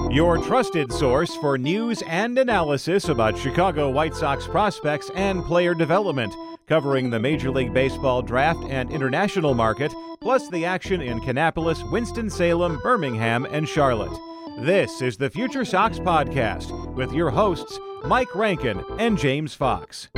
Your trusted source for news and analysis about Chicago White Sox prospects and player development, covering the Major League Baseball draft and international market, plus the action in Kannapolis, Winston-Salem, Birmingham, and Charlotte. This is the Future Sox Podcast with your hosts, Mike Rankin and James Fox.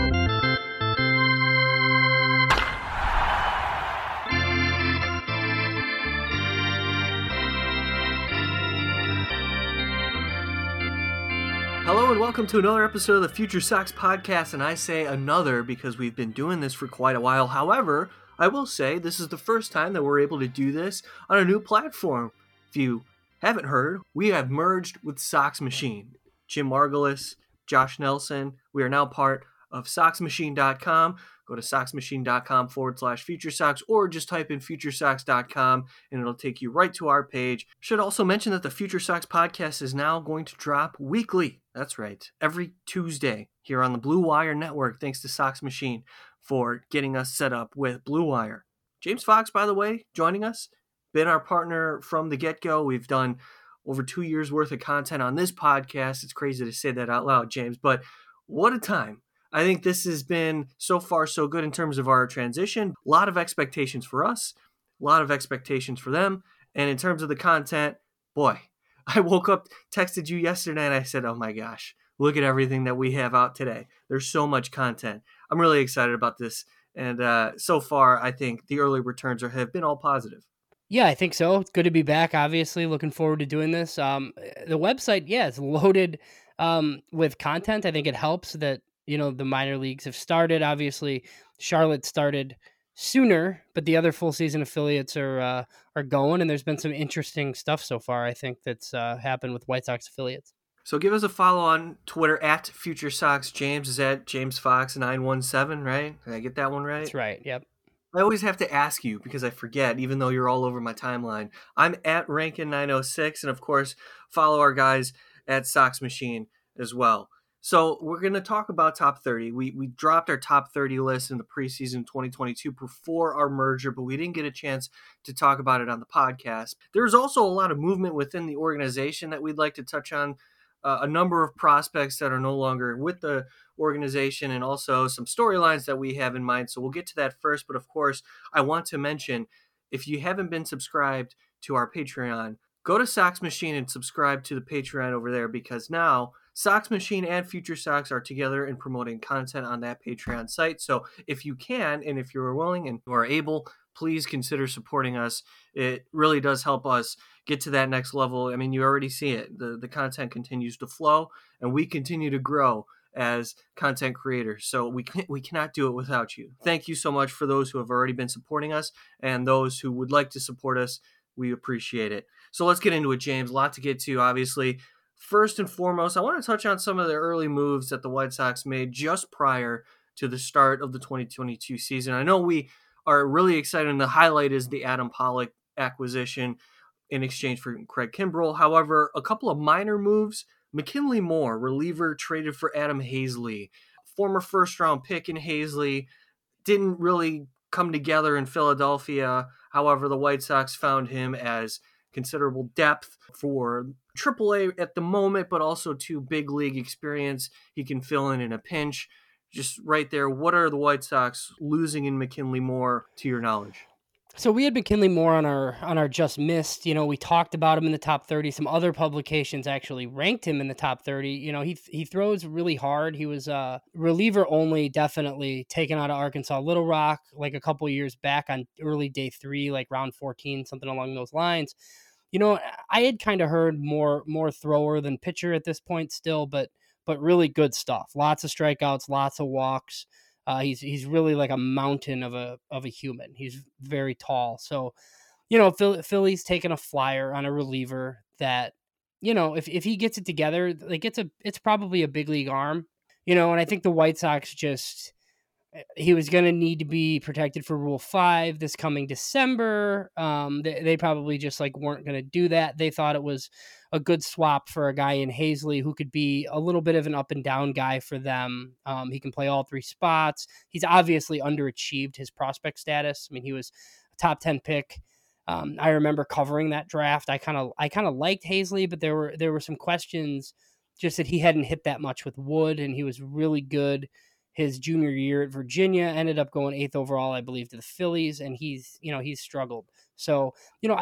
Hello and welcome to another episode of the Future Sox Podcast, and I say another because we've been doing this for quite a while. However, I will say this is the first time that we're able to do this on a new platform. If you haven't heard, we have merged with Sox Machine. Jim Margulis, Josh Nelson, we are now part of SoxMachine.com. Go to SoxMachine.com/Future Sox or just type in FutureSox.com and it'll take you right to our page. Should also mention that the Future Sox Podcast is now going to drop weekly. That's right, every Tuesday here on the Blue Wire Network, thanks to Sox Machine for getting us set up with Blue Wire. James Fox, by the way, joining us, been our partner from the get-go. We've done over 2 years worth of content on this podcast. It's crazy to say that out loud, James, but what a time. I think this has been so far so good in terms of our transition. A lot of expectations for us, a lot of expectations for them. And in terms of the content, boy, I woke up, texted you yesterday, and I said, oh my gosh, look at everything that we have out today. There's so much content. I'm really excited about this. And so far, I think the early returns have been all positive. Yeah, I think so. It's good to be back, obviously. Looking forward to doing this. The website, it's loaded with content. I think it helps that, the minor leagues have started. Obviously, Charlotte started sooner, but the other full season affiliates are going, and there's been some interesting stuff so far, I think, that's happened with White Sox affiliates. So give us a follow on Twitter at Future Sox. James is at James Fox 917, right? Did I get that one right? That's right, yep. I always have to ask you because I forget, even though you're all over my timeline. I'm at Rankin906, and of course, follow our guys at Sox Machine as well. So we're going to talk about top 30. We dropped our top 30 list in the preseason 2022 before our merger, but we didn't get a chance to talk about it on the podcast. There's also a lot of movement within the organization that we'd like to touch on. A number of prospects that are no longer with the organization and also some storylines that we have in mind. So we'll get to that first. But of course, I want to mention, if you haven't been subscribed to our Patreon, go to Sox Machine and subscribe to the Patreon over there, because now Sox Machine and Future Sox are together in promoting content on that Patreon site. So if you can, and if you're willing and you are able, please consider supporting us. It really does help us get to that next level. I mean, you already see it. The content continues to flow, and we continue to grow as content creators. So we cannot do it without you. Thank you so much for those who have already been supporting us, and those who would like to support us. We appreciate it. So let's get into it, James. A lot to get to, obviously. First and foremost, I want to touch on some of the early moves that the White Sox made just prior to the start of the 2022 season. I know we are really excited, and the highlight is the Adam Pollock acquisition in exchange for Craig Kimbrel. However, a couple of minor moves. McKinley Moore, reliever, traded for Adam Hazley. Former first-round pick in Hazley, didn't really come together in Philadelphia. However, the White Sox found him as considerable depth for AAA at the moment, but also to big league experience. He can fill in a pinch. Just right there, what are the White Sox losing in McKinley Moore, to your knowledge? So we had McKinley Moore on our Just Missed. We talked about him in the top 30. Some other publications actually ranked him in the top 30. He throws really hard. He was a reliever only, definitely taken out of Arkansas Little Rock like a couple years back on early day 3, like round 14, something along those lines. I had kind of heard more thrower than pitcher at this point still, but really good stuff. Lots of strikeouts, lots of walks. He's really like a mountain of a human. He's very tall. So, Philly's taking a flyer on a reliever that, if he gets it together, like it's probably a big league arm, and I think the White Sox he was going to need to be protected for Rule 5 this coming December. They probably just weren't going to do that. They thought it was a good swap for a guy in Hazley who could be a little bit of an up and down guy for them. He can play all 3 spots. He's obviously underachieved his prospect status. I mean, he was a top 10 pick I remember covering that draft. I kind of liked Hazley, but there were some questions just that he hadn't hit that much with Wood, and he was really good his junior year at Virginia. Ended up going 8th overall, I believe, to the Phillies, and he's struggled. So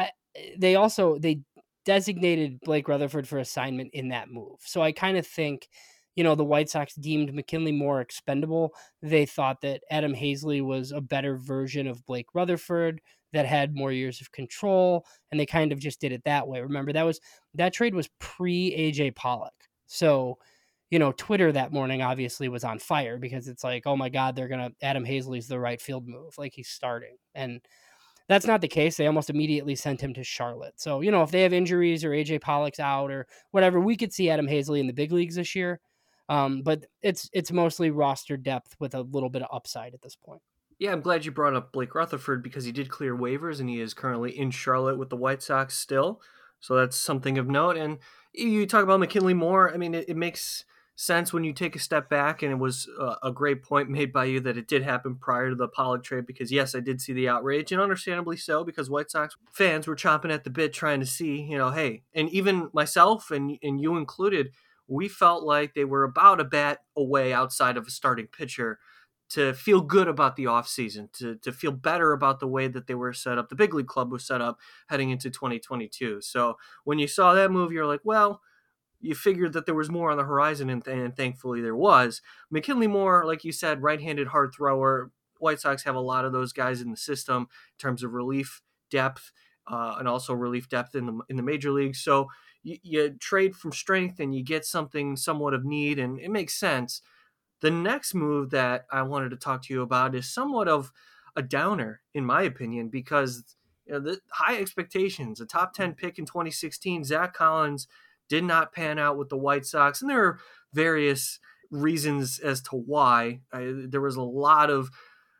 they designated Blake Rutherford for assignment in that move. So I kind of think, the White Sox deemed McKinley Moore expendable. They thought that Adam Hazley was a better version of Blake Rutherford that had more years of control, and they kind of just did it that way. Remember, that trade was pre AJ Pollock. So, Twitter that morning obviously was on fire because it's like, oh my God, Adam Hazley's the right field move. Like, he's starting. And that's not the case. They almost immediately sent him to Charlotte. So, if they have injuries or AJ Pollock's out or whatever, we could see Adam Hazley in the big leagues this year. But it's mostly roster depth with a little bit of upside at this point. Yeah, I'm glad you brought up Blake Rutherford because he did clear waivers and he is currently in Charlotte with the White Sox still. So that's something of note. And you talk about McKinley Moore. I mean, it makes sense when you take a step back, and it was a great point made by you that it did happen prior to the Pollock trade because, yes, I did see the outrage, and understandably so, because White Sox fans were chomping at the bit trying to see, hey, and even myself and you included, we felt like they were about a bat away outside of a starting pitcher to feel good about the offseason, to feel better about the way that they were set up. The big league club was set up heading into 2022. So when you saw that move, you're like, well, you figured that there was more on the horizon, and thankfully there was. McKinley Moore, like you said, right-handed hard thrower. White Sox have a lot of those guys in the system in terms of relief depth and also relief depth in the major leagues. So you trade from strength and you get something somewhat of need, and it makes sense. The next move that I wanted to talk to you about is somewhat of a downer, in my opinion, because the high expectations, a top 10 pick in 2016, Zach Collins did not pan out with the White Sox, and there are various reasons as to why. There was a lot of,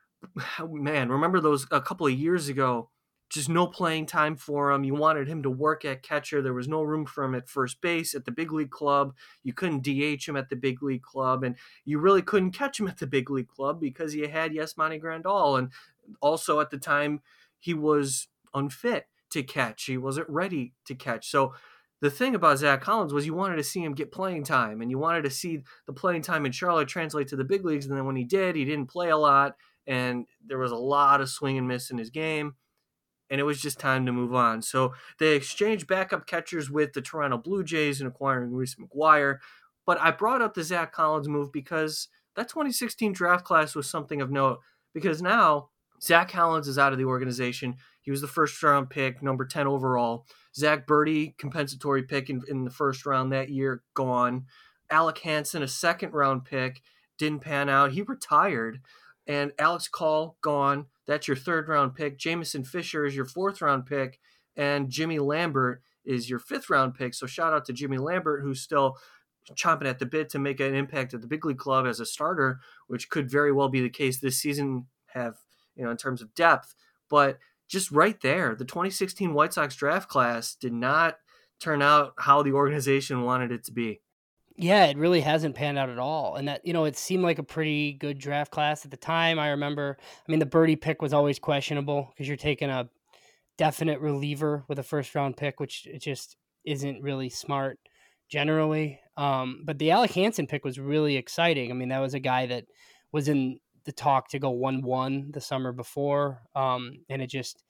remember those a couple of years ago, just no playing time for him. You wanted him to work at catcher. There was no room for him at first base at the big league club. You couldn't DH him at the big league club, and you really couldn't catch him at the big league club because you had Yasmani Grandal, and also at the time he was unfit to catch. He wasn't ready to catch. So the thing about Zach Collins was you wanted to see him get playing time, and you wanted to see the playing time in Charlotte translate to the big leagues. And then when he did, he didn't play a lot, and there was a lot of swing and miss in his game, and it was just time to move on. So they exchanged backup catchers with the Toronto Blue Jays and acquiring Reese McGuire. But I brought up the Zach Collins move because that 2016 draft class was something of note, because now Zach Collins is out of the organization. He was the first-round pick, number 10 overall. Zach Birdie, compensatory pick in the first round that year, gone. Alec Hansen, a second-round pick, didn't pan out. He retired. And Alex Call, gone. That's your third-round pick. Jamison Fisher is your fourth-round pick. And Jimmy Lambert is your fifth-round pick. So shout out to Jimmy Lambert, who's still chomping at the bit to make an impact at the big league club as a starter, which could very well be the case this season, in terms of depth. But just right there, the 2016 White Sox draft class did not turn out how the organization wanted it to be. Yeah, it really hasn't panned out at all. And that, it seemed like a pretty good draft class at the time. I remember, the Birdie pick was always questionable because you're taking a definite reliever with a first round pick, which it just isn't really smart generally. But the Alec Hansen pick was really exciting. That was a guy that was in the talk to go 1-1 the summer before. And it just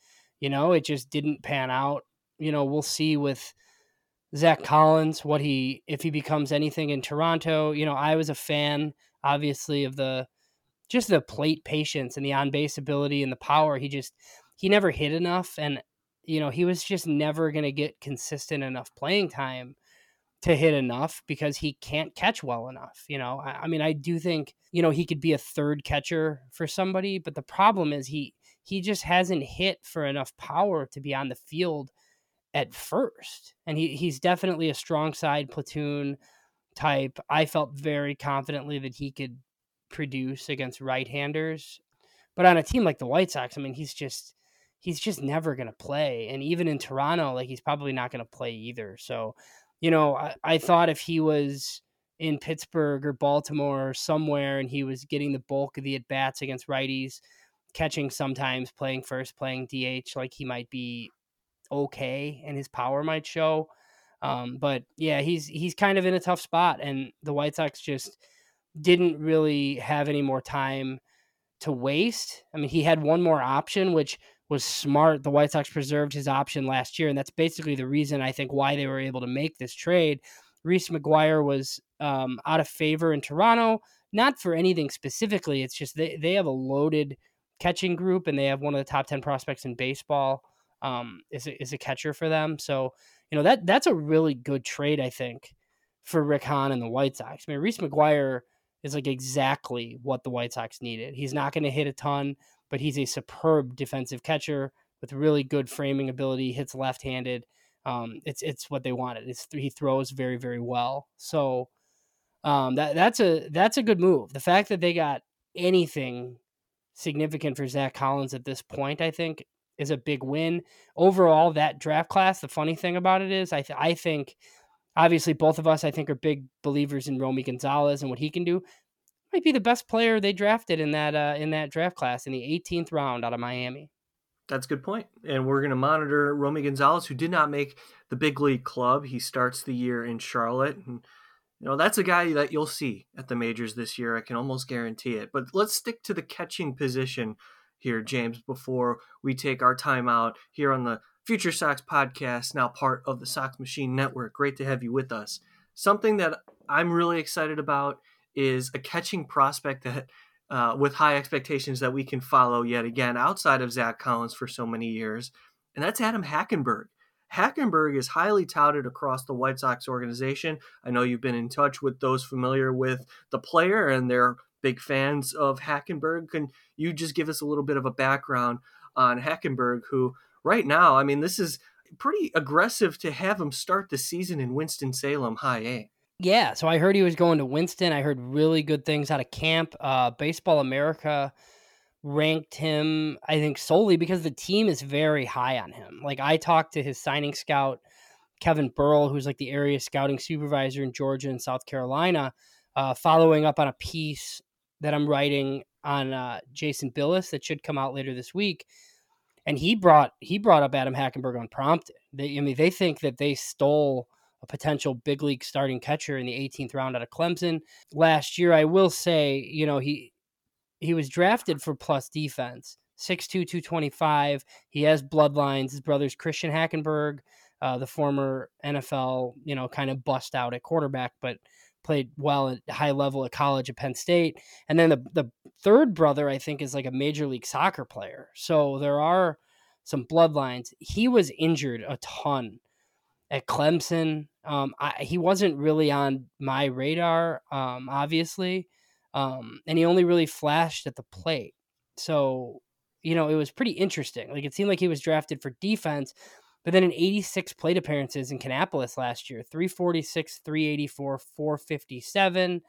didn't pan out. We'll see with Zach Collins, if he becomes anything in Toronto. I was a fan, obviously, of the plate patience and the on-base ability and the power. He never hit enough, and he was just never going to get consistent enough playing time to hit enough because he can't catch well enough. I do think, he could be a third catcher for somebody, but the problem is he just hasn't hit for enough power to be on the field at first. And he's definitely a strong side platoon type. I felt very confidently that he could produce against right-handers, but on a team like the White Sox, he's just never going to play. And even in Toronto, he's probably not going to play either. So, I thought if he was in Pittsburgh or Baltimore or somewhere and he was getting the bulk of the at-bats against righties, catching sometimes, playing first, playing DH, he might be okay and his power might show. But yeah, he's kind of in a tough spot, and the White Sox just didn't really have any more time to waste. I mean, he had one more option, which was smart. The White Sox preserved his option last year, and that's basically the reason I think why they were able to make this trade. Reese McGuire was out of favor in Toronto, not for anything specifically. It's just they have a loaded catching group, and they have one of the top 10 prospects in baseball is a catcher for them. So, that's a really good trade, I think, for Rick Hahn and the White Sox. I mean, Reese McGuire is like exactly what the White Sox needed. He's not going to hit a ton, but he's a superb defensive catcher with really good framing ability, hits left-handed. It's what they wanted. He throws very, very well. So that's a good move. The fact that they got anything significant for Zach Collins at this point, I think, is a big win. Overall, that draft class, the funny thing about it is I think obviously both of us, I think, are big believers in Romy Gonzalez and what he can do. Might be the best player they drafted in that draft class in the 18th round out of Miami. That's a good point. And we're going to monitor Romy Gonzalez, who did not make the big league club. He starts the year in Charlotte. And, that's a guy that you'll see at the majors this year. I can almost guarantee it. But let's stick to the catching position here, James, before we take our time out here on the Future Sox podcast, now part of the Sox Machine Network. Great to have you with us. Something that I'm really excited about is a catching prospect that with high expectations that we can follow yet again outside of Zach Collins for so many years, and that's Adam Hackenberg. Hackenberg is highly touted across the White Sox organization. I know you've been in touch with those familiar with the player, and they're big fans of Hackenberg. Can you just give us a little bit of a background on Hackenberg, who right now, I mean, this is pretty aggressive to have him start the season in Winston-Salem High A. Yeah, so I heard he was going to Winston. I heard really good things out of camp. Baseball America ranked him, I think, solely because the team is very high on him. Like, I talked to his signing scout, Kevin Burrell, who's like the area scouting supervisor in Georgia and South Carolina, following up on a piece that I'm writing on Jason Billis that should come out later this week. And he brought up Adam Hackenberg unprompted. They think that they stole a potential big league starting catcher in the 18th round out of Clemson last year. I will say, he was drafted for plus defense, 6'2", 225. He has bloodlines. His brother's Christian Hackenberg, the former NFL, kind of bust out at quarterback, but played well at high level at college at Penn State. And then the third brother, I think, is like a Major League Soccer player. So there are some bloodlines. He was injured a ton at Clemson. He wasn't really on my radar, obviously. And he only really flashed at the plate. So, it was pretty interesting. Like, it seemed like he was drafted for defense, but then in 86 plate appearances in Kannapolis last year, 346, 384, 457,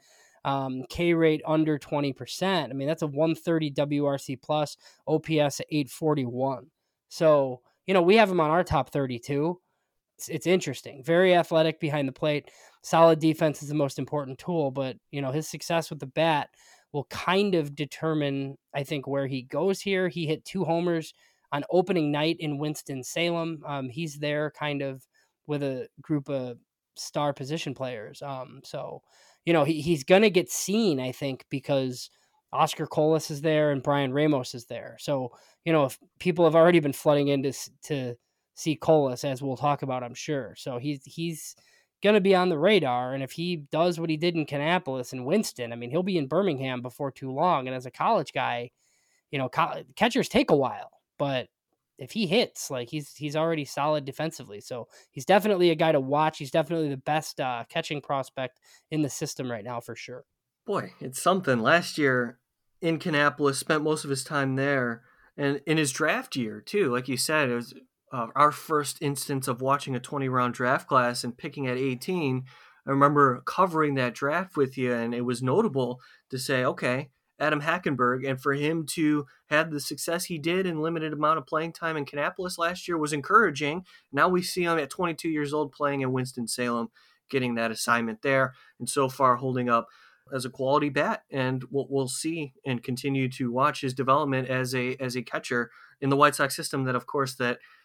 K rate under 20%. I mean, that's a 130 WRC plus, OPS at 841. So, we have him on our top 32. It's interesting. Very athletic behind the plate. Solid defense is the most important tool, but his success with the bat will kind of determine, I think, where he goes here. He hit 2 homers on opening night in Winston-Salem. He's there kind of with a group of star position players. So he's going to get seen, I think, because Oscar Colas is there and Brian Ramos is there. So, if people have already been flooding in to see Colas, as we'll talk about, I'm sure. So he's going to be on the radar. And if he does what he did in Kannapolis and Winston, I mean, he'll be in Birmingham before too long. And as a college guy, catchers take a while, but if he hits, like he's already solid defensively. So he's definitely a guy to watch. He's definitely the best catching prospect in the system right now for sure. Boy, it's something. Last year in Kannapolis, spent most of his time there, and in his draft year too. Like you said, it was our first instance of watching a 20-round draft class and picking at 18. I remember covering that draft with you, and it was notable to say, okay, Adam Hackenberg, and for him to have the success he did in limited amount of playing time in Kannapolis last year was encouraging. Now we see him at 22 years old playing in Winston-Salem, getting that assignment there, and so far holding up as a quality bat. And we'll see and continue to watch his development as a catcher in the White Sox system that, of course, that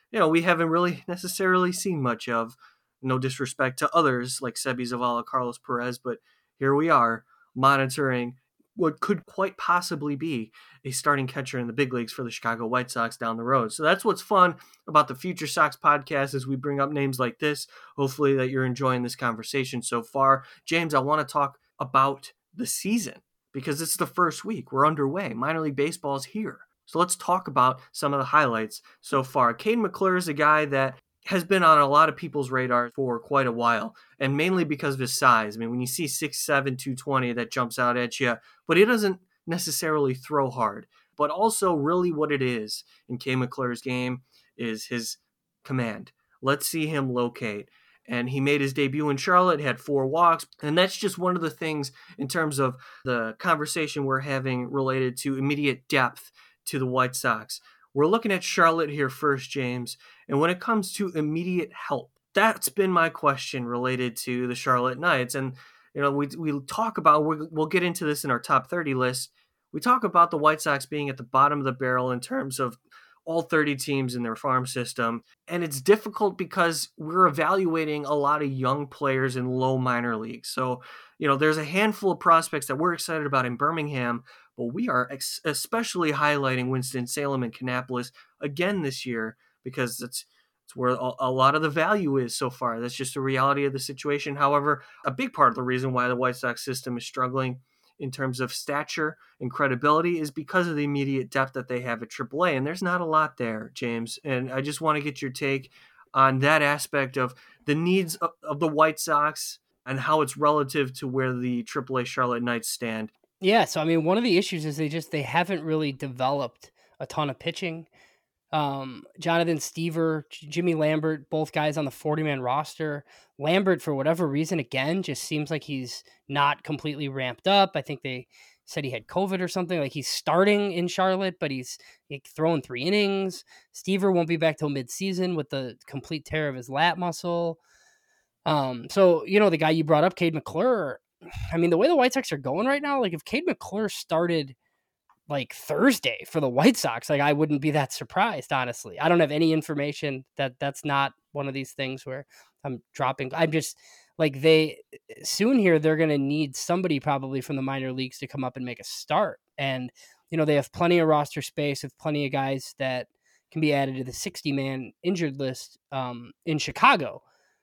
we haven't really necessarily seen much of. No disrespect to others like Sebi Zavala, Carlos Perez, but here we are monitoring what could quite possibly be a starting catcher in the big leagues for the Chicago White Sox down the road. So that's what's fun about the Future Sox podcast as we bring up names like this. Hopefully that you're enjoying this conversation so far. James, I want to talk about the season because it's the first week. We're underway. Minor League Baseball is here. So let's talk about some of the highlights so far. Cade McClure is a guy that has been on a lot of people's radar for quite a while, and mainly because of his size. I mean, when you see 6'7", 220, that jumps out at you, but he doesn't necessarily throw hard. But also really what it is in Cade McClure's game is his command. Let's see him locate. And he made his debut in Charlotte, had 4 walks, and that's just one of the things in terms of the conversation we're having related to immediate depth to the White Sox. We're looking at Charlotte here first, James. And when it comes to immediate help, that's been my question related to the Charlotte Knights. And, we talk about, we'll get into this in our top 30 list. We talk about the White Sox being at the bottom of the barrel in terms of all 30 teams in their farm system. And it's difficult because we're evaluating a lot of young players in low minor leagues. So, there's a handful of prospects that we're excited about in Birmingham, but we are especially highlighting Winston-Salem and Kannapolis again this year because it's where a lot of the value is so far. That's just the reality of the situation. However, a big part of the reason why the White Sox system is struggling in terms of stature and credibility is because of the immediate depth that they have at AAA. And there's not a lot there, James. And I just want to get your take on that aspect of the needs of the White Sox and how it's relative to where the AAA Charlotte Knights stand. Yeah, so I mean, one of the issues is they haven't really developed a ton of pitching. Jonathan Stever, Jimmy Lambert, both guys on the 40-man roster. Lambert, for whatever reason, again, just seems like he's not completely ramped up. I think they said he had COVID or something. Like he's starting in Charlotte, but he's throwing 3 innings. Stever won't be back till midseason with the complete tear of his lat muscle. So, the guy you brought up, Cade McClure, I mean, the way the White Sox are going right now, like if Cade McClure started like Thursday for the White Sox, like I wouldn't be that surprised, honestly. I don't have any information that's not one of these things where I'm dropping. I'm just like soon here, they're going to need somebody probably from the minor leagues to come up and make a start. And, they have plenty of roster space with plenty of guys that can be added to the 60-man injured list in Chicago.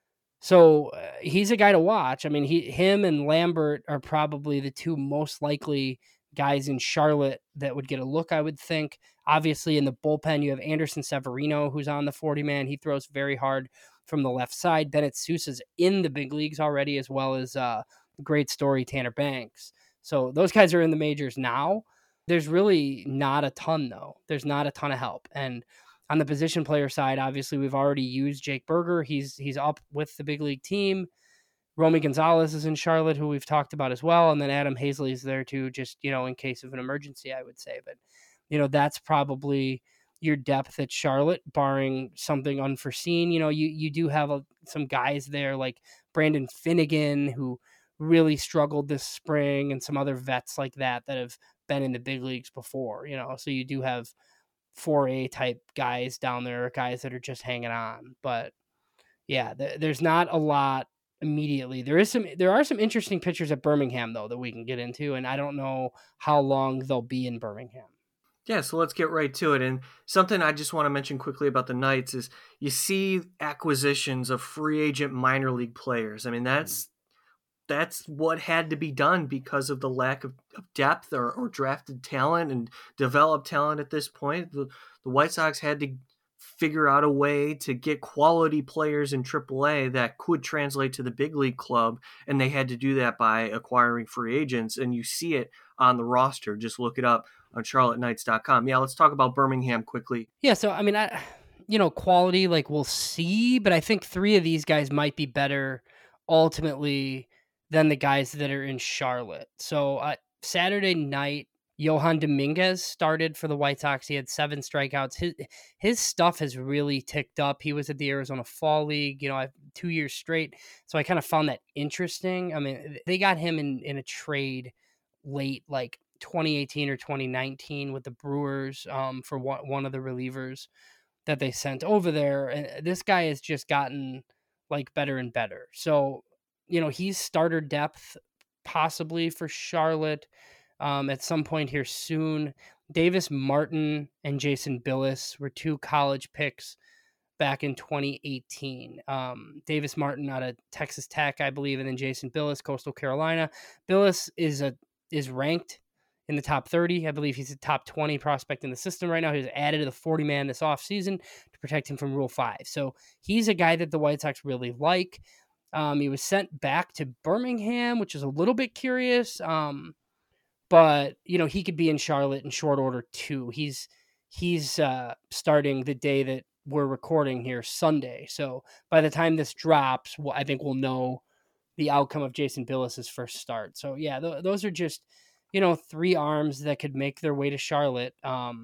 So he's a guy to watch. I mean, him and Lambert are probably the 2 most likely guys in Charlotte that would get a look, I would think. Obviously, in the bullpen, you have Anderson Severino, who's on the 40-man. He throws very hard from the left side. Bennett Sousa's in the big leagues already, as well as great story Tanner Banks. So those guys are in the majors now. There's really not a ton, though. There's not a ton of help. And on the position player side, obviously, we've already used Jake Berger. He's up with the big league team. Romy Gonzalez is in Charlotte, who we've talked about as well. And then Adam Hazley is there too, just, in case of an emergency, I would say. But, that's probably your depth at Charlotte, barring something unforeseen. You do have some guys there like Brandon Finnegan, who really struggled this spring, and some other vets like that have been in the big leagues before, So you do have 4A type guys down there, guys that are just hanging on. But yeah, there's not a lot immediately. There are some interesting pitchers at Birmingham though that we can get into, and I don't know how long they'll be in Birmingham. Yeah, so let's get right to it. And something I just want to mention quickly about the Knights is you see acquisitions of free agent minor league players. I mean, that's what had to be done because of the lack of depth or drafted talent and developed talent at this point. The White Sox had to figure out a way to get quality players in AAA that could translate to the big league club, and they had to do that by acquiring free agents, and you see it on the roster. Just look it up on charlotteknights.com. Yeah, let's talk about Birmingham quickly. Yeah, so I mean, quality, like we'll see, but I think 3 of these guys might be better ultimately than the guys that are in Charlotte. So Saturday night, Johan Dominguez started for the White Sox. He had 7 strikeouts. His stuff has really ticked up. He was at the Arizona Fall League, 2 years straight. So I kind of found that interesting. I mean, they got him in a trade late, like 2018 or 2019 with the Brewers for one of the relievers. that they sent over there. And this guy has just gotten like better and better. So, he's starter depth possibly for Charlotte at some point here soon. Davis Martin and Jason Billis were 2 college picks back in 2018. Davis Martin out of Texas Tech, I believe, and then Jason Billis, Coastal Carolina. Billis is ranked in the top 30. I believe he's a top 20 prospect in the system right now. He was added to the 40-man this offseason to protect him from Rule 5. So he's a guy that the White Sox really like. He was sent back to Birmingham, which is a little bit curious. But, he could be in Charlotte in short order too. He's starting the day that we're recording here, Sunday. So by the time this drops, I think we'll know the outcome of Jason Billis's first start. So yeah, those are just, 3 arms that could make their way to Charlotte.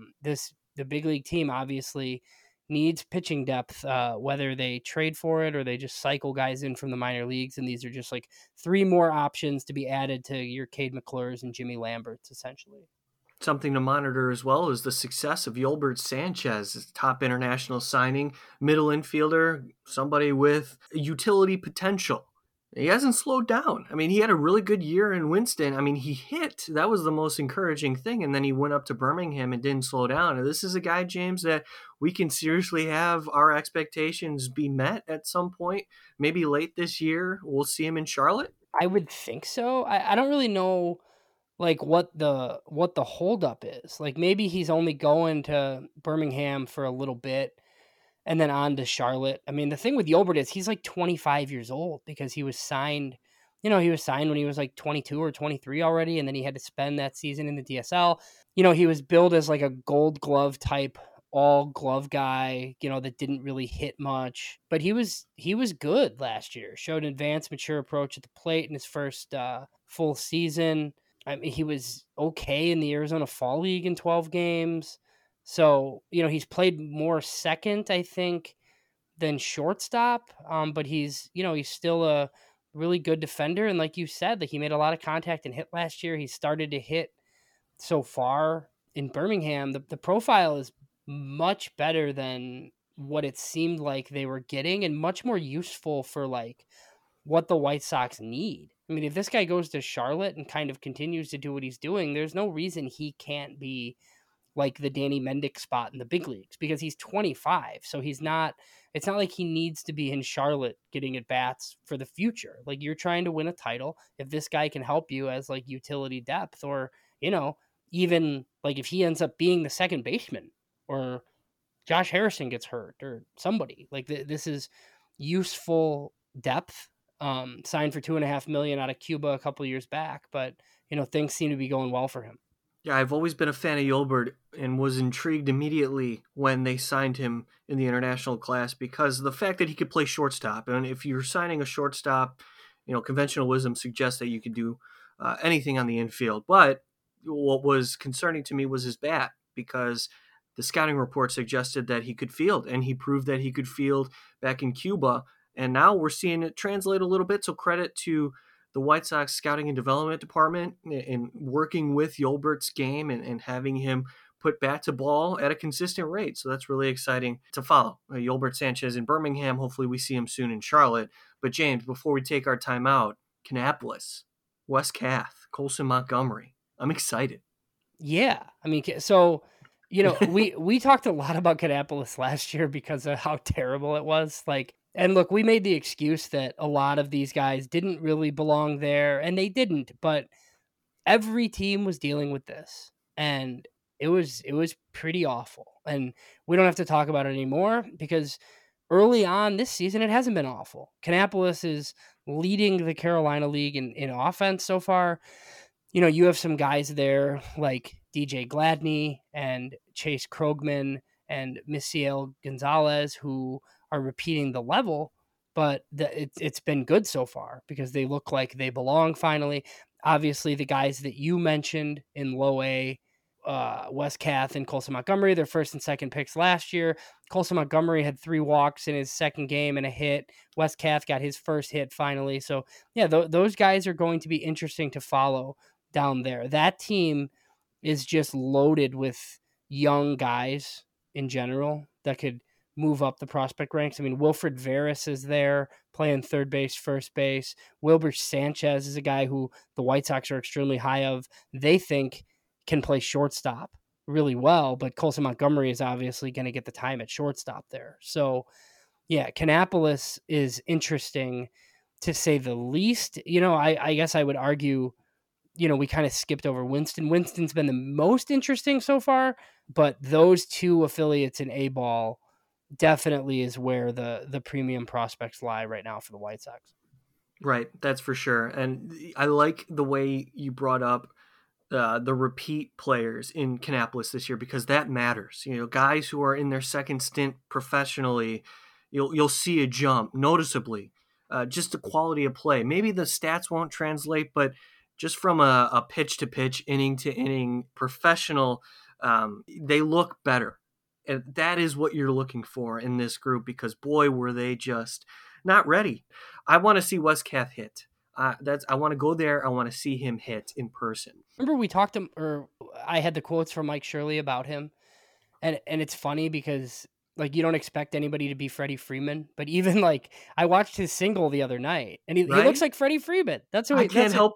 The big league team obviously needs pitching depth, whether they trade for it or they just cycle guys in from the minor leagues. And these are just like 3 more options to be added to your Cade McClure's and Jimmy Lambert's, essentially. Something to monitor as well is the success of Yolbert Sanchez, top international signing, middle infielder, somebody with utility potential. He hasn't slowed down. I mean, he had a really good year in Winston. I mean, he hit. That was the most encouraging thing. And then he went up to Birmingham and didn't slow down. And this is a guy, James, that we can seriously have our expectations be met at some point. Maybe late this year, we'll see him in Charlotte. I would think so. I don't really know like what the holdup is. Like maybe he's only going to Birmingham for a little bit and then on to Charlotte. I mean, the thing with Yolbert is he's like 25 years old because he was signed, when he was like 22 or 23 already. And then he had to spend that season in the DSL. He was billed as like a Gold Glove type all glove guy, that didn't really hit much, but he was good last year, showed an advanced, mature approach at the plate in his first full season. I mean, he was okay in the Arizona Fall League in 12 games. So, he's played more second, I think, than shortstop. But he's still a really good defender. And like you said, like he made a lot of contact and hit last year. He started to hit so far in Birmingham. The profile is much better than what it seemed like they were getting and much more useful for like what the White Sox need. I mean, if this guy goes to Charlotte and kind of continues to do what he's doing, there's no reason he can't be like the Danny Mendick spot in the big leagues because he's 25. So it's not like he needs to be in Charlotte getting at bats for the future. Like you're trying to win a title. If this guy can help you as like utility depth or, even like if he ends up being the second baseman or Josh Harrison gets hurt or somebody like this is useful depth. Signed for $2.5 million out of Cuba a couple of years back, but things seem to be going well for him. Yeah, I've always been a fan of Yolbert and was intrigued immediately when they signed him in the international class because of the fact that he could play shortstop. And if you're signing a shortstop, conventional wisdom suggests that you could do anything on the infield. But what was concerning to me was his bat because the scouting report suggested that he could field, and he proved that he could field back in Cuba. And now we're seeing it translate a little bit. So credit to the White Sox scouting and development department in working with Yolbert's game and having him put bat to ball at a consistent rate. So that's really exciting to follow. Yolbert Sanchez in Birmingham. Hopefully we see him soon in Charlotte. But James, before we take our time out, Kannapolis, Wes Kath, Colson Montgomery. I'm excited. Yeah. I mean, so, we talked a lot about Kannapolis last year because of how terrible it was. And look, we made the excuse that a lot of these guys didn't really belong there, and they didn't, but every team was dealing with this, and it was pretty awful. And we don't have to talk about it anymore because early on this season, it hasn't been awful. Kannapolis is leading the Carolina League in offense so far. You have some guys there like DJ Gladney and Chase Krogman and Misiel Gonzalez who are repeating the level, but it's been good so far because they look like they belong finally. Obviously, the guys that you mentioned in low A, Wes Kath and Colson Montgomery, their first and second picks last year. Colson Montgomery had 3 walks in his second game and a hit. Wes Kath got his first hit finally. So, yeah, those guys are going to be interesting to follow down there. That team is just loaded with young guys in general that could move up the prospect ranks. I mean, Wilfred Veras is there playing third base, first base. Wilber Sanchez is a guy who the White Sox are extremely high of. They think can play shortstop really well, but Colson Montgomery is obviously going to get the time at shortstop there. So, yeah, Kannapolis is interesting to say the least. I guess I would argue, we kind of skipped over Winston. Winston's been the most interesting so far, but those two affiliates in A-ball definitely is where the premium prospects lie right now for the White Sox. Right, that's for sure. And I like the way you brought up the repeat players in Kannapolis this year, because that matters. Guys who are in their second stint professionally, you'll see a jump noticeably. Just the quality of play. Maybe the stats won't translate, but just from a pitch to pitch, inning to inning, professional, they look better. And that is what you're looking for in this group, because boy, were they just not ready. I want to see Wes Kath hit. I want to go there. I want to see him hit in person. Remember we talked to him, or I had the quotes from Mike Shirley about him, and it's funny because you don't expect anybody to be Freddie Freeman, but even I watched his single the other night, and he looks like Freddie Freeman. That's who he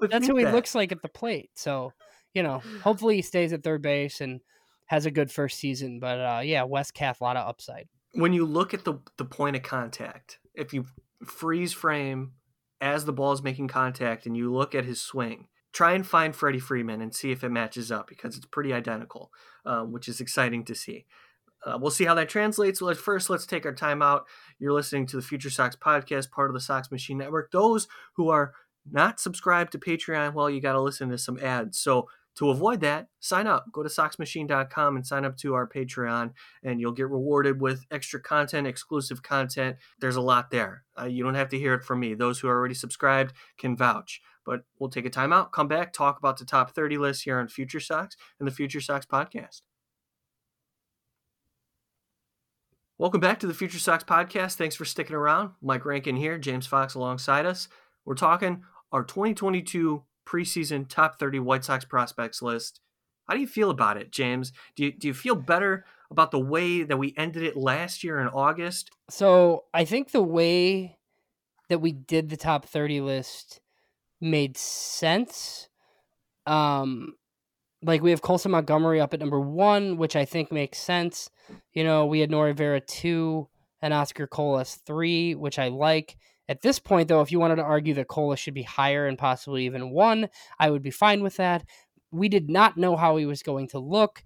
looks like at the plate. So hopefully he stays at third base and has a good first season. But Wes Kath, a lot of upside. When you look at the point of contact, if you freeze frame as the ball is making contact and you look at his swing, try and find Freddie Freeman and see if it matches up, because it's pretty identical, which is exciting to see. We'll see how that translates. So let's take our time out. You're listening to the Future Sox podcast, part of the Sox Machine Network. Those who are not subscribed to Patreon, well, you got to listen to some ads. So to avoid that, sign up. Go to SoxMachine.com and sign up to our Patreon, and you'll get rewarded with extra content, exclusive content. There's a lot there. You don't have to hear it from me. Those who are already subscribed can vouch. But we'll take a time out, come back, talk about the top 30 list here on Future Sox and the Future Sox podcast. Welcome back to the Future Sox podcast. Thanks for sticking around. Mike Rankin here, James Fox alongside us. We're talking our 2022 preseason top 30 White Sox prospects list. How do you feel about it, James? Do you feel better about the way that we ended it last year in August? So I think the way that we did the top 30 list made sense. We have Colson Montgomery up at number 1, which I think makes sense. We had Nori Vera 2 and Oscar Colas 3, which I like. At this point, though, if you wanted to argue that Colas should be higher and possibly even 1, I would be fine with that. We did not know how he was going to look.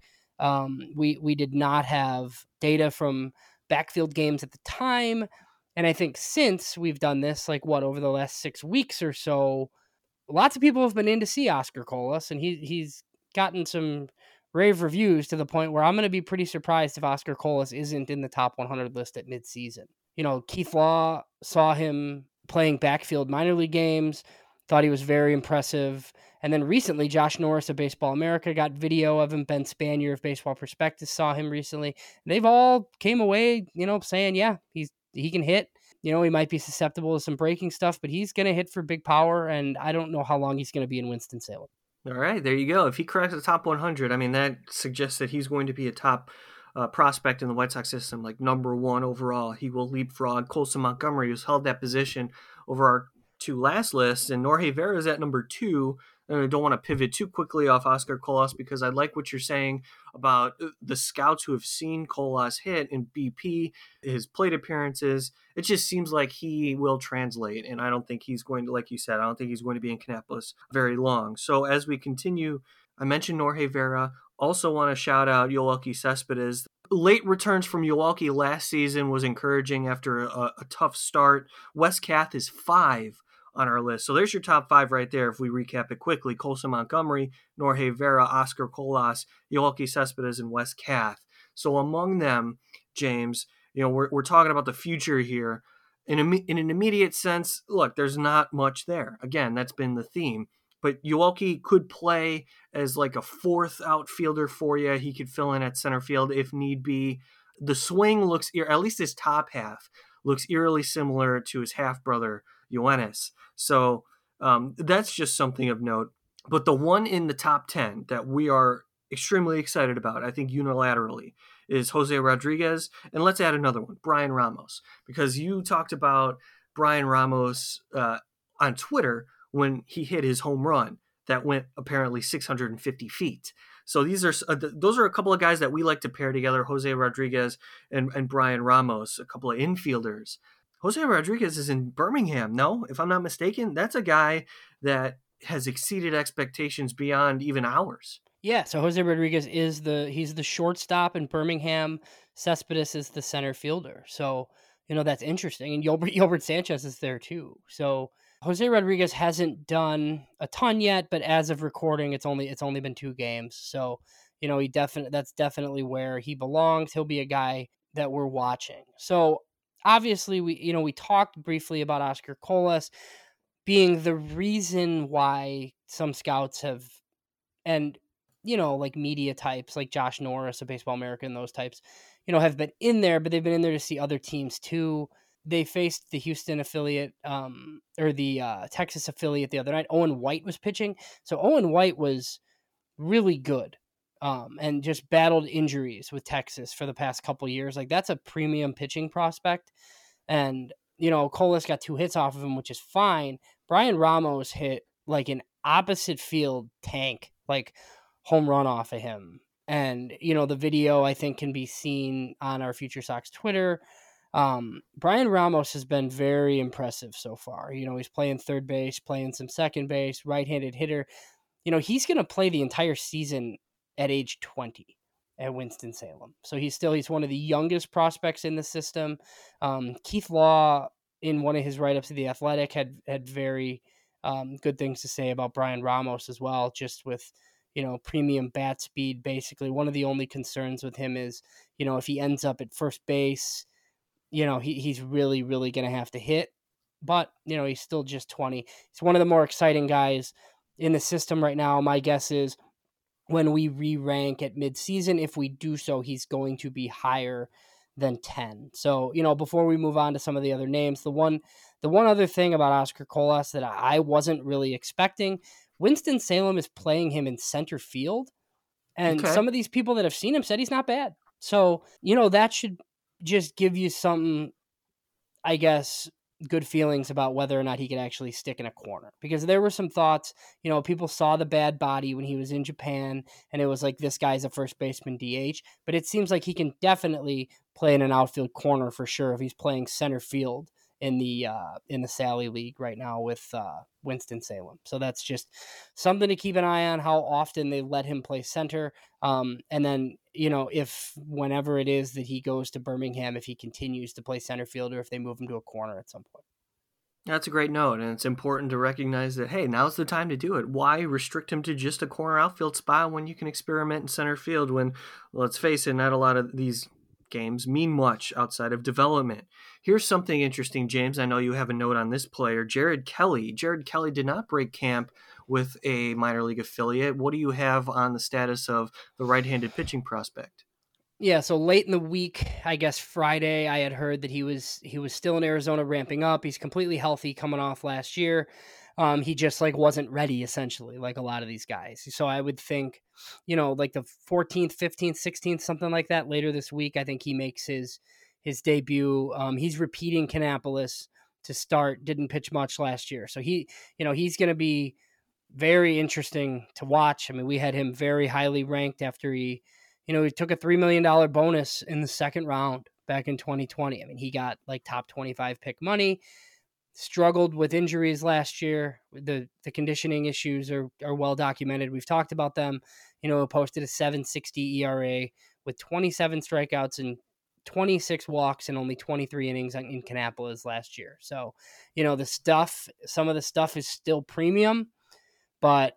We did not have data from backfield games at the time. And I think since we've done this, over the last 6 weeks or so, lots of people have been in to see Oscar Colas, and he's gotten some rave reviews to the point where I'm going to be pretty surprised if Oscar Colas isn't in the top 100 list at midseason. Keith Law saw him playing backfield minor league games, thought he was very impressive. And then recently, Josh Norris of Baseball America got video of him. Ben Spanier of Baseball Prospectus saw him recently. And they've all came away, saying, yeah, he can hit. He might be susceptible to some breaking stuff, but he's going to hit for big power. And I don't know how long he's going to be in Winston-Salem. All right, there you go. If he cracks the top 100, that suggests that he's going to be a top prospect in the White Sox system, number 1 overall. He will leapfrog Colson Montgomery, who's held that position over our 2 last lists, and Norge Vera is at number 2. And I don't want to pivot too quickly off Oscar Colas, because I like what you're saying about the scouts who have seen Colas hit in BP, his plate appearances. It just seems like he will translate, and I don't think he's going to, like you said, I don't think he's going to be in Kannapolis very long. So as we continue, I mentioned Norge Vera. Also want to shout out Yoelqui Cespedes. Late returns from Yoelqui last season was encouraging after a tough start. Wes Kath is 5 on our list. So there's your top 5 right there. If we recap it quickly: Colson Montgomery, Norge Vera, Oscar Colas, Yoelqui Cespedes, and Wes Kath. So among them, James, we're talking about the future here. In an immediate sense, look, there's not much there. Again, that's been the theme. But Yoelqui could play as a 4th outfielder for you. He could fill in at center field if need be. The swing looks, at least his top half, looks eerily similar to his half-brother, Yoenis. So that's just something of note. But the one in the top 10 that we are extremely excited about, I think unilaterally, is Jose Rodriguez. And let's add another one, Brian Ramos, because you talked about Brian Ramos on Twitter when he hit his home run that went apparently 650 feet. So those are a couple of guys that we like to pair together, Jose Rodriguez and Brian Ramos, a couple of infielders. Jose Rodriguez is in Birmingham, no? If I'm not mistaken, that's a guy that has exceeded expectations beyond even ours. Yeah, so Jose Rodriguez he's the shortstop in Birmingham. Cespedes is the center fielder. So, that's interesting. And Yolbert Sanchez is there too. So Jose Rodriguez hasn't done a ton yet, but as of recording, it's only been 2 games. So, that's definitely where he belongs. He'll be a guy that we're watching. So obviously we talked briefly about Oscar Colas being the reason why some scouts have, and like media types like Josh Norris of Baseball America and those types, have been in there, but they've been in there to see other teams too. They faced the Houston affiliate, or the Texas affiliate the other night. Owen White was pitching. So Owen White was really good, and just battled injuries with Texas for the past couple years. Like, that's a premium pitching prospect. And, Colas got 2 hits off of him, which is fine. Brian Ramos hit like an opposite field tank, like home run off of him. And, the video I think can be seen on our Future Sox Twitter. Brian Ramos has been very impressive so far. He's playing third base, playing some second base, right-handed hitter. He's going to play the entire season at age 20 at Winston-Salem. So he's one of the youngest prospects in the system. Keith Law, in one of his write-ups of The Athletic, had very good things to say about Brian Ramos as well, just with, premium bat speed. Basically, one of the only concerns with him is, if he ends up at first base, he's really, really going to have to hit. But, he's still just 20. He's one of the more exciting guys in the system right now. My guess is when we re-rank at midseason, if we do so, he's going to be higher than 10. So, before we move on to some of the other names, the one other thing about Oscar Colas that I wasn't really expecting, Winston-Salem is playing him in center field. And some of these people that have seen him said he's not bad. So, that should just give you some, I guess, good feelings about whether or not he could actually stick in a corner. Because there were some thoughts, people saw the bad body when he was in Japan, and it was like, this guy's a first baseman DH. But it seems like he can definitely play in an outfield corner for sure if he's playing center field in the Sally League right now with Winston-Salem. So that's just something to keep an eye on, how often they let him play center. And then, if whenever it is that he goes to Birmingham, if he continues to play center field or if they move him to a corner at some point. That's a great note, and it's important to recognize that, hey, now's the time to do it. Why restrict him to just a corner outfield spot when you can experiment in center field when, let's face it, not a lot of these games mean much outside of development. Here's something interesting, James. I know you have a note on this player, Jared Kelly. Jared Kelly did not break camp with a minor league affiliate. What do you have on the status of the right-handed pitching prospect? Yeah, so late in the week, I guess Friday, I had heard that he was still in Arizona ramping up. He's completely healthy coming off last year. He just wasn't ready, essentially, like a lot of these guys. So I would think, like the 14th, 15th, 16th, something like that later this week, I think he makes his debut. He's repeating Kannapolis to start, didn't pitch much last year. So he's going to be very interesting to watch. I mean, we had him very highly ranked after he took a $3 million bonus in the second round back in 2020. I mean, he got like top 25 pick money. Struggled with injuries last year. The conditioning issues are well documented. We've talked about them. Posted a 7.60 ERA with 27 strikeouts and 26 walks and only 23 innings in Kannapolis last year. So, some of the stuff is still premium, but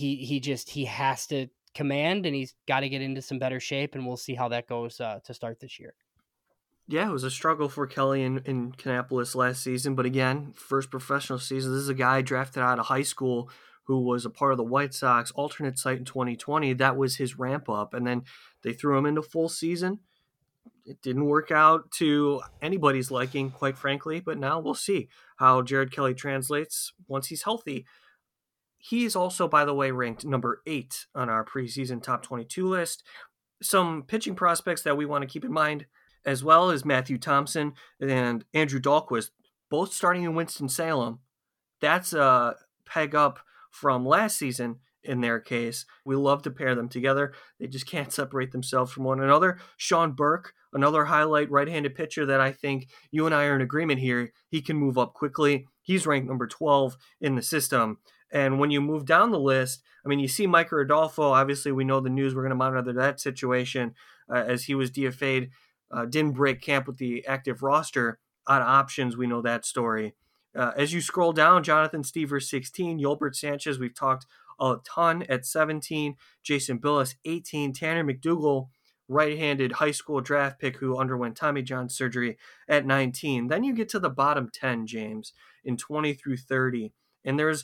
he has to command, and he's got to get into some better shape, and we'll see how that goes to start this year. Yeah, it was a struggle for Kelly in Kannapolis last season. But again, first professional season. This is a guy drafted out of high school who was a part of the White Sox alternate site in 2020. That was his ramp up. And then they threw him into full season. It didn't work out to anybody's liking, quite frankly. But now we'll see how Jared Kelly translates once he's healthy. He is also, by the way, ranked number 8 on our preseason top 22 list. Some pitching prospects that we want to keep in mind as well as Matthew Thompson and Andrew Dahlquist, both starting in Winston-Salem. That's a peg up from last season in their case. We love to pair them together. They just can't separate themselves from one another. Sean Burke, another highlight right-handed pitcher that I think you and I are in agreement here. He can move up quickly. He's ranked number 12 in the system. And when you move down the list, I mean, you see Mike Rodolfo. Obviously, we know the news. We're going to monitor that situation as he was DFA'd. Didn't break camp with the active roster. On options, we know that story. As you scroll down, Jonathan Stevers, 16. Yolbert Sanchez, we've talked a ton at 17. Jason Billis, 18. Tanner McDougal, right-handed high school draft pick who underwent Tommy John surgery at 19. Then you get to the bottom 10, James, in 20 through 30. And there's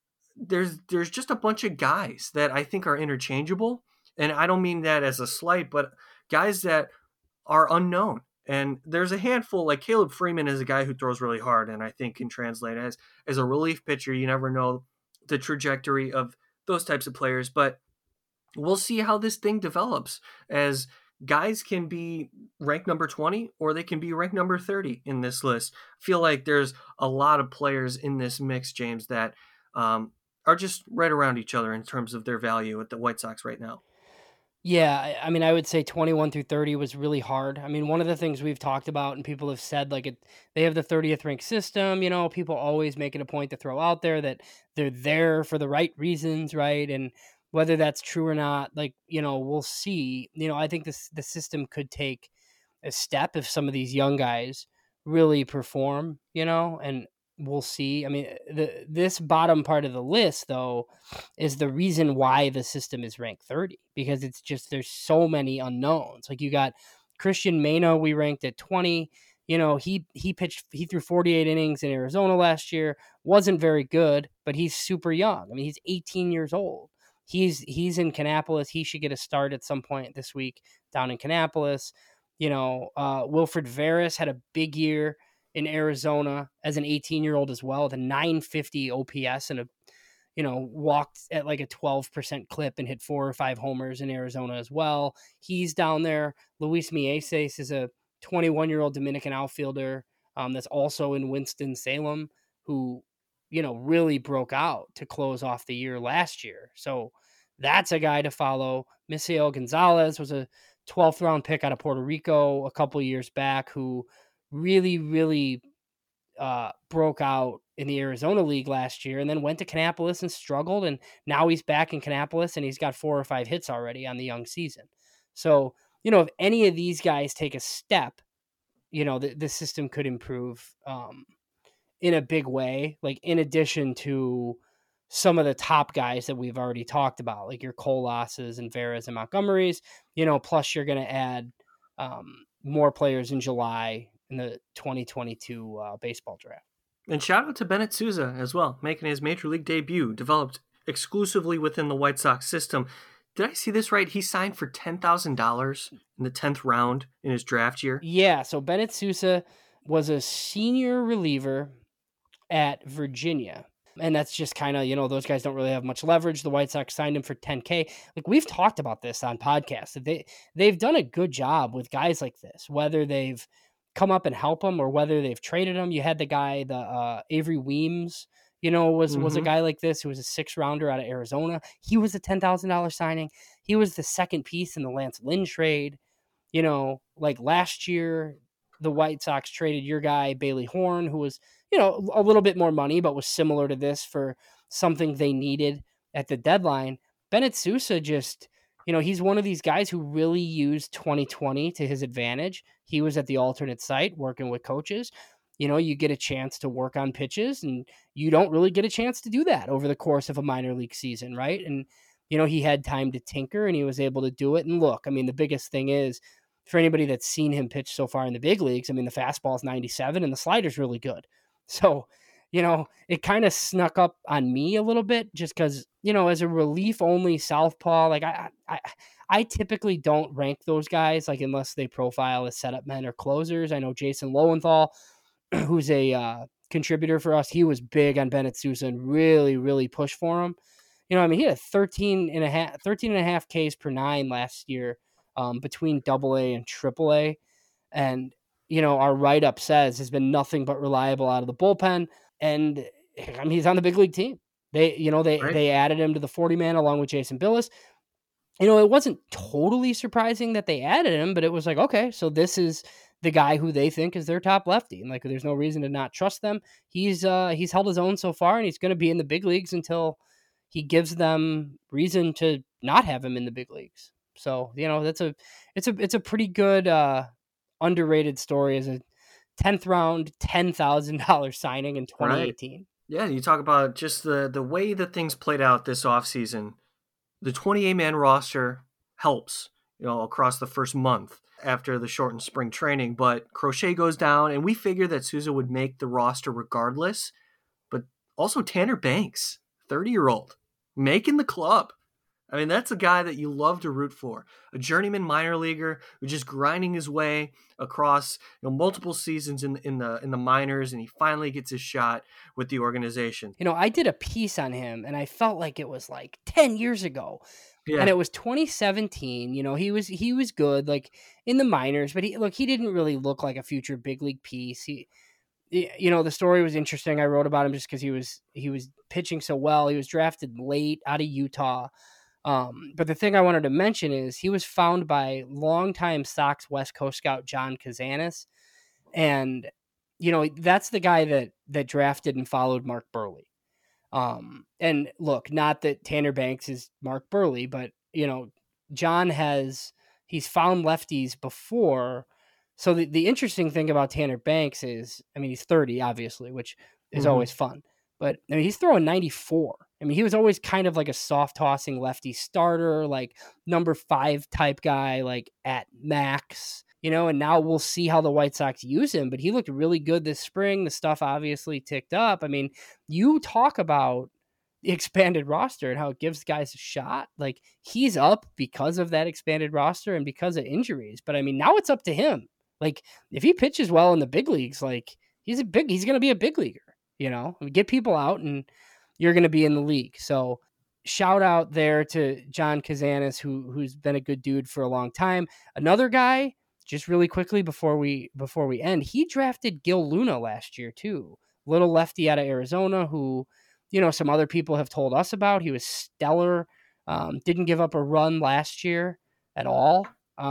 just a bunch of guys that I think are interchangeable. And I don't mean that as a slight, but guys that are unknown. And there's a handful, like Caleb Freeman is a guy who throws really hard and I think can translate as a relief pitcher. You never know the trajectory of those types of players, but we'll see how this thing develops as guys can be ranked number 20 or they can be ranked number 30 in this list. I feel like there's a lot of players in this mix, James, that are just right around each other in terms of their value at the White Sox right now. Yeah, I mean, I would say 21 through 30 was really hard. I mean, one of the things we've talked about and people have said, like, they have the 30th ranked system. You know, people always make it a point to throw out there that they're there for the right reasons, right? And whether that's true or not, like, you know, we'll see. You know, I think the system could take a step if some of these young guys really perform, you know, and we'll see. I mean, this bottom part of the list, though, is the reason why the system is ranked 30, because it's just there's so many unknowns. Like you got Christian Mano, we ranked at 20. You know, he threw 48 innings in Arizona last year, wasn't very good, but he's super young. I mean, he's 18 years old. He's in Kannapolis. He should get a start at some point this week down in Kannapolis. You know, Wilfred Veras had a big year in Arizona as an 18-year-old as well, with a 950 OPS and walked at like a 12% clip and hit 4 or 5 homers in Arizona as well. He's down there. Luis Mieses is a 21-year-old Dominican outfielder that's also in Winston-Salem who, really broke out to close off the year last year. So that's a guy to follow. Misael Gonzalez was a 12th round pick out of Puerto Rico a couple years back who really, really broke out in the Arizona League last year and then went to Kannapolis and struggled. And now he's back in Kannapolis and he's got 4 or 5 hits already on the young season. So, if any of these guys take a step, the system could improve in a big way, like in addition to some of the top guys that we've already talked about, like your Colos's and Veras and Montgomery's, plus you're going to add more players in July in the 2022 baseball draft. And shout out to Bennett Sousa as well, making his Major League debut, developed exclusively within the White Sox system. Did I see this right? He signed for $10,000 in the 10th round in his draft year? Yeah, so Bennett Sousa was a senior reliever at Virginia. And that's just kind of, those guys don't really have much leverage. The White Sox signed him for $10K. Like we've talked about this on podcasts. They've done a good job with guys like this, whether they've come up and help them or whether they've traded them. You had the guy, Avery Weems, was a guy like this who was a 6th rounder out of Arizona. He was a $10,000 signing. He was the second piece in the Lance Lynn trade. Like last year, the White Sox traded your guy, Bailey Horn, who was, a little bit more money, but was similar to this for something they needed at the deadline. Bennett Sousa just, he's one of these guys who really used 2020 to his advantage. He was at the alternate site working with coaches. You get a chance to work on pitches and you don't really get a chance to do that over the course of a minor league season, right? And, he had time to tinker and he was able to do it. And look, I mean, the biggest thing is for anybody that's seen him pitch so far in the big leagues, I mean, the fastball is 97 and the slider's really good. So, it kind of snuck up on me a little bit just because, as a relief only southpaw, like I typically don't rank those guys, like unless they profile as setup men or closers. I know Jason Lowenthal, who's a contributor for us, he was big on Bennett Sousa and really, really pushed for him. He had a 13 and a half Ks per 9 last year between AA and AAA. And, our write-up says has been nothing but reliable out of the bullpen. And I mean, he's on the big league team. They added him to the 40-man along with Jason Billis. It wasn't totally surprising that they added him, but it was like, okay, so this is the guy who they think is their top lefty. And like, there's no reason to not trust them. He's held his own so far, and he's going to be in the big leagues until he gives them reason to not have him in the big leagues. So, it's a pretty good, underrated story as a 10th round, $10,000 signing in 2018. Right. Yeah. You talk about just the way that things played out this offseason. The 28-man roster helps, across the first month after the shortened spring training, but Crochet goes down, and we figured that Souza would make the roster regardless. But also Tanner Banks, 30-year-old, making the club. I mean, that's a guy that you love to root for. A journeyman minor leaguer who's just grinding his way across multiple seasons in the minors, and he finally gets his shot with the organization. I did a piece on him, and I felt like it was like 10 years ago. Yeah. And it was 2017. He was good, like in the minors, but he didn't really look like a future big league piece. The story was interesting. I wrote about him just because he was pitching so well. He was drafted late out of Utah. But the thing I wanted to mention is he was found by longtime Sox West Coast scout John Kazanis. And, that's the guy that drafted and followed Mark Buehrle. And look, not that Tanner Banks is Mark Buehrle, but, John he's found lefties before. So the interesting thing about Tanner Banks is, I mean, he's 30, obviously, which is always fun. But I mean, he's throwing 94. I mean, he was always kind of like a soft tossing lefty starter, like number 5 type guy, like at max, and now we'll see how the White Sox use him. But he looked really good this spring. The stuff obviously ticked up. I mean, you talk about the expanded roster and how it gives guys a shot. Like, he's up because of that expanded roster and because of injuries. But I mean, now it's up to him. Like, if he pitches well in the big leagues, like he's going to be a big leaguer. Get people out and you're going to be in the league. So shout out there to John Kazanis, who's been a good dude for a long time. Another guy, just really quickly before we end, he drafted Gil Luna last year too. Little lefty out of Arizona who, some other people have told us about. He was stellar. Didn't give up a run last year at all.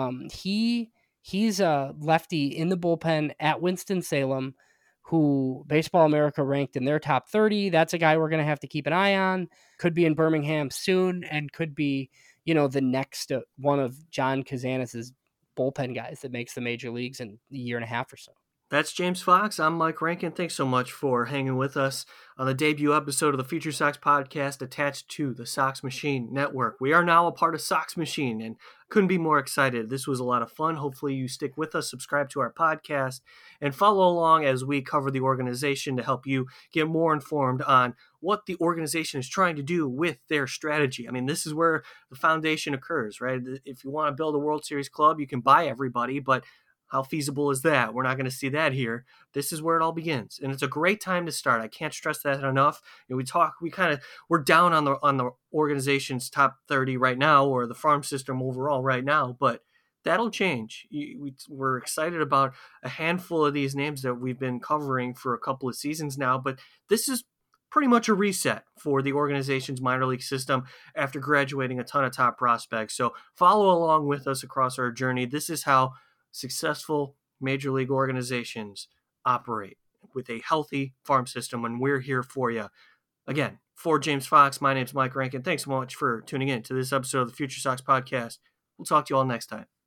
He's a lefty in the bullpen at Winston-Salem, who Baseball America ranked in their top 30. That's a guy we're going to have to keep an eye on. Could be in Birmingham soon and could be, the next one of John Kazanis' bullpen guys that makes the major leagues in a year and a half or so. That's James Fox. I'm Mike Rankin. Thanks so much for hanging with us on the debut episode of the Future Sox podcast attached to the Sox Machine Network. We are now a part of Sox Machine and couldn't be more excited. This was a lot of fun. Hopefully you stick with us, subscribe to our podcast, and follow along as we cover the organization to help you get more informed on what the organization is trying to do with their strategy. I mean, this is where the foundation occurs, right? If you want to build a World Series club, you can buy everybody, but how feasible is that? We're not going to see that here. This is where it all begins, and it's a great time to start. I can't stress that enough. We're down on the organization's top 30 right now, or the farm system overall right now, but that'll change. We're excited about a handful of these names that we've been covering for a couple of seasons now, but this is pretty much a reset for the organization's minor league system after graduating a ton of top prospects. So follow along with us across our journey. This is how successful major league organizations operate, with a healthy farm system, and we're here for you. Again, for James Fox, my name's Mike Rankin. Thanks so much for tuning in to this episode of the Future Sox podcast. We'll talk to you all next time.